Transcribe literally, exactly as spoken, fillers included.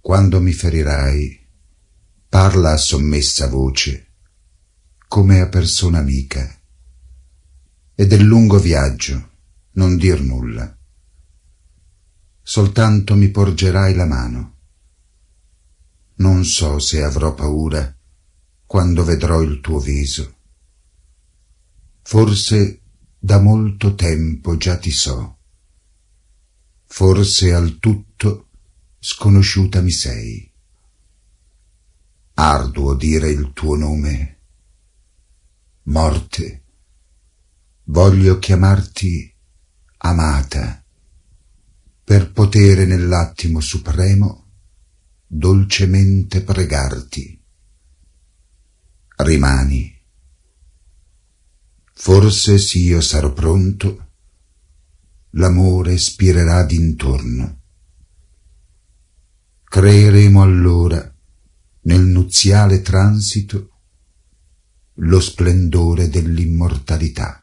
Quando mi ferirai, parla a sommessa voce, come a persona amica, e del lungo viaggio non dir nulla. Soltanto mi porgerai la mano. Non so se avrò paura quando vedrò il tuo viso. Forse da molto tempo già ti so, forse al tutto sconosciuta mi sei. Arduo dire il tuo nome. Morte, voglio chiamarti amata, per potere nell'attimo supremo dolcemente pregarti. Rimani. Forse s'io sarò pronto, l'amore spirerà d'intorno. Creeremo allora nel nuziale transito lo splendore dell'immortalità.